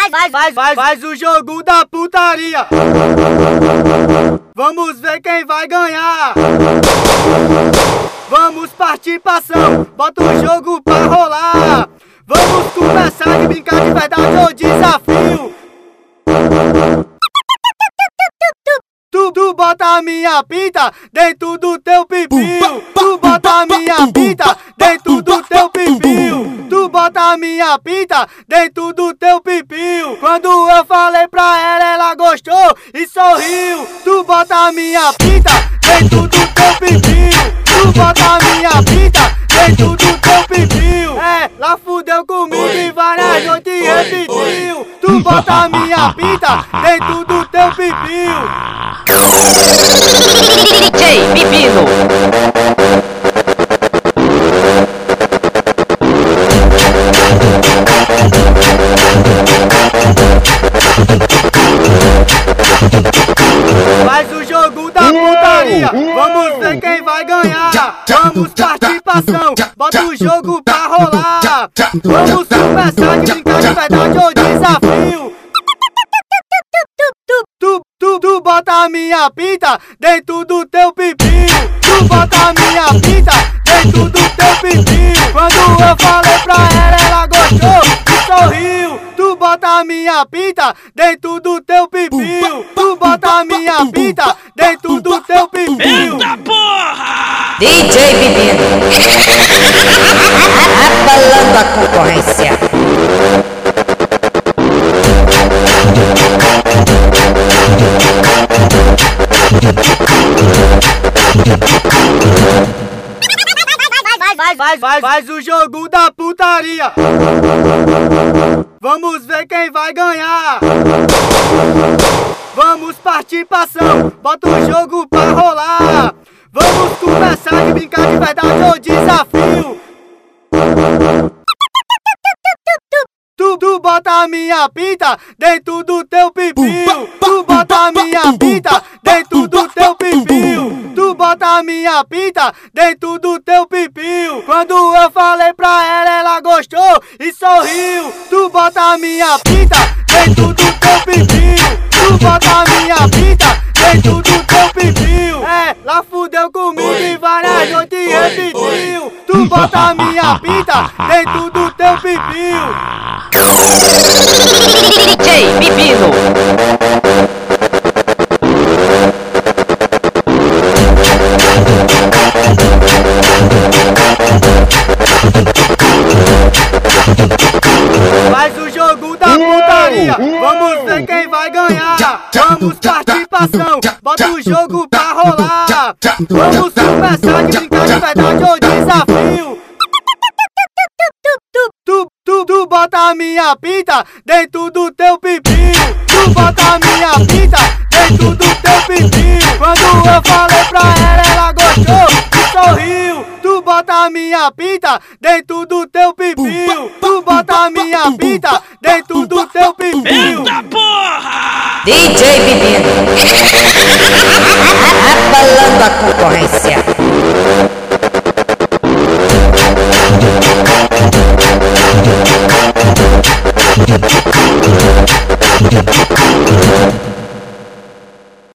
Faz o jogo da putaria. Vamos ver quem vai ganhar. Vamos partir pra ação, bota o jogo pra rolar. Vamos começar de brincar de verdade ou desafio. Tu bota a minha pinta dentro do teu pipiu. Tu bota a minha pinta dentro do teu pipiu. Tu bota a minha pinta dentro do teu pipiu. Quando eu falei pra ela gostou e sorriu. Tu bota a minha pinta dentro do teu pipiu. Tu bota a minha pinta dentro do teu pipiu. Lá fudeu comigo e várias noites repetiu. Tu bota a minha pinta dentro do teu pipiu. DJ Pipino. Faz o jogo da putaria, vamos ver quem vai ganhar. Vamos partir pra ação, bota o jogo pra rolar. Vamos começar de brincar de verdade ou desafio. Tu bota a minha pinta dentro do teu pipiu. Tu bota a minha pinta dentro do teu pipiu. Quando eu falei pra ela gostou e sorriu. Tu bota a minha pinta dentro do teu pipiu. Tu bota a minha pinta dentro do teu pipiu. Eita porra! DJ Pipino. Abalando a concorrência. Faz o jogo da putaria. Vamos ver quem vai ganhar. Vamos partir pra ação, bota o jogo pra rolar. Vamos começar de brincar de verdade ou desafio. Tu bota a minha pinta dentro do teu pipiu. Tu bota a minha pinta dentro do teu pipiu. Tu bota a minha pinta dentro do teu pipiu. Quando eu falei pra ela gostou e sorriu. Tu bota a minha pinta dentro do teu pipiu. Tu bota a minha pinta dentro do teu pipiu. Lá fudeu comigo e várias noites repetiu. Tu bota a minha pinta dentro do teu pipiu. DJ Pipino. Faz o jogo da putaria, vamos ver quem vai ganhar. Vamos partir pra ação, bota o jogo pra rolar. Vamos começar de brincar de verdade ou desafio. Tu bota a minha pinta dentro do teu pipiu. Tu bota a minha pinta dentro do teu pipiu. Quando eu falei pra ela gostou e sorriu. Tu bota a minha pinta dentro do teu pipiu. Tu bota a minha pinta dentro do teu pipiu. Eita porra! DJ Pipino. Abalando a concorrência.